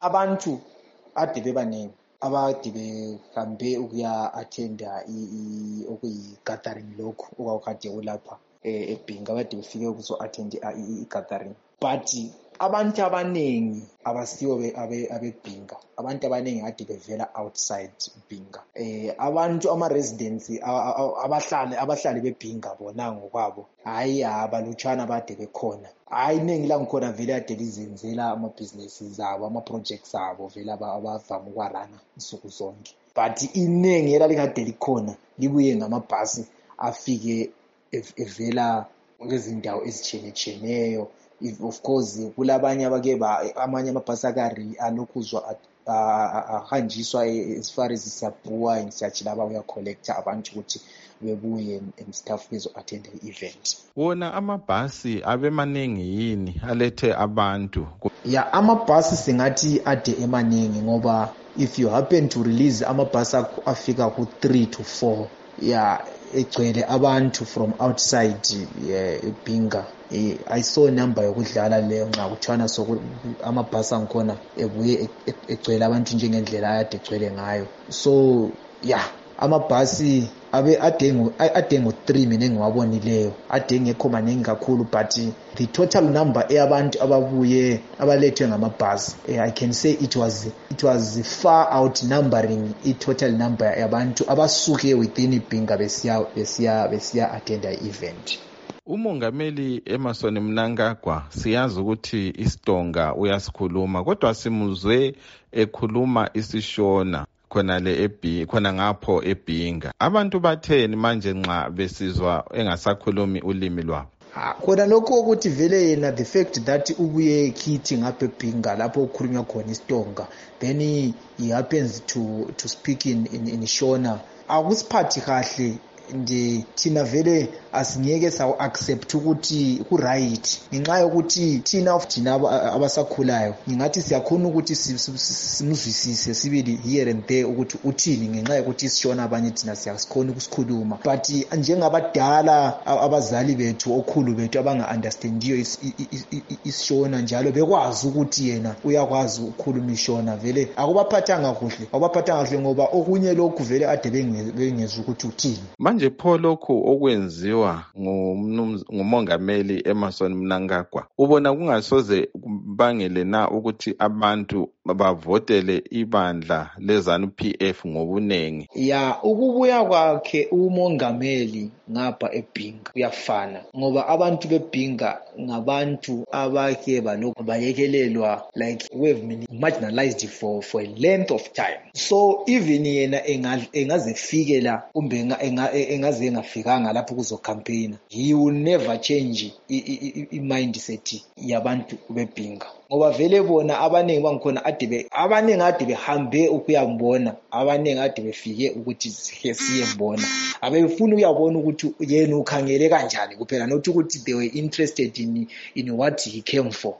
abantu ade bebaningi abade behambe ukuya attenda okuyi-gathering lokhu okwakade kulapha eBhinga abade befike ukuzo-attend i-gathering. But abantu abaningi abasibo abeBhinga, abantu abaningi ade bevela outside Bhinga. Abantu ama-residents abahlali beBhinga bona ngokwabo hayi abalutshwana bade bekhona. Hayi iningi langikhona vele ade lizenzela amabhizinesi zabo, ama-projects abo vele abavama ukwarana insuku zonke. But iningi elalikade likhona libuye ngamabhasi afike evela kwezindawo ezitshiyeneyo. Of course kulabanye amanye amabhasi alokhuzwa ahanjiswa as far as Siyabhuwa siyajila babuya collector abantu ukuthi bebuye and staff bezo-attend i-event. Wona amabhasi abemaningi yini alethe abantu? Ya amabhasi singathi ade emaningi ngoba if you happen to release amabhasi afika ku-3 to 4 egcwele abantu from outside eBhinga. I saw number yokudlala leyo nxa kuthiwana amabhasi angikhona ebuye egcwele abantu njengendlela ayade egcwele ngayo. So amabhasi ade ngo-3 mina engiwabonileyo, ade ngekho maningi kakhulu, but the total number eyabantu abalethwe ngamabhasi, I can say it was far outnumbering i-total number yabantu abasuke within iBhinga besiya attend i-event. Umongameli Emmerson Mnangagwa siyazi ukuthi isiTonga uyasikhuluma, kodwa simuzwe ekhuluma isiShona khona ngapho eBhinga. Abantu batheni manje nxa besizwa engasakhulumi ulimi lwabo? Khona lokho ukuthi vele yena the fact that ubuye kithi ngapha eBhinga lapho ukhulunywa khona isiTonga, then he happens to speak in Shona, akusiphathi kahle. Nje thina vele asingeke sawu-accept ukuthi ku-right ngenxa yokuthi thina abasakhulayo ngingathi siyakhona ukuthi simuzwisise sibili here and there ukuthi uthini ngenxa yokuthi isishona abanye thina siyasikhona ukusikhuluma. But njengabadala abazali bethu okhulu bethu abanga-understandiyo isishona njalo bekwazi ukuthi yena uyakwazi ukukhuluma ishona, vele akubaphathanga kuhle ngoba okunye lokhu vele ade bengezwa ukuthi uthini. Manje pho lokhu okwenziwa ngumongameli Emmerson Mnangagwa ubona kungasoze kubangele na ukuthi abantu bavotele ibandla leZANU-PF ngobunengi? Ukubuya kwakhe umongameli ngapha eBhinga kuyafana ngoba abantu beBhinga ngabantu abake bayekelelwa, like we've been marginalized for a length of time. So even yena engazefike la kumbe engaze engafikanga lapho kuzocampaign, he will never change i-mindset yabantu beBhinga ngoba vele bona abaningi bangikhona abaningi ade behambe ukuyambona, abaningi ade befike ukuthi siyembona, abefuna ukuyabona ukuthi yena ukhangele kanjani kuphela, not ukuthi they were interested in what he came for.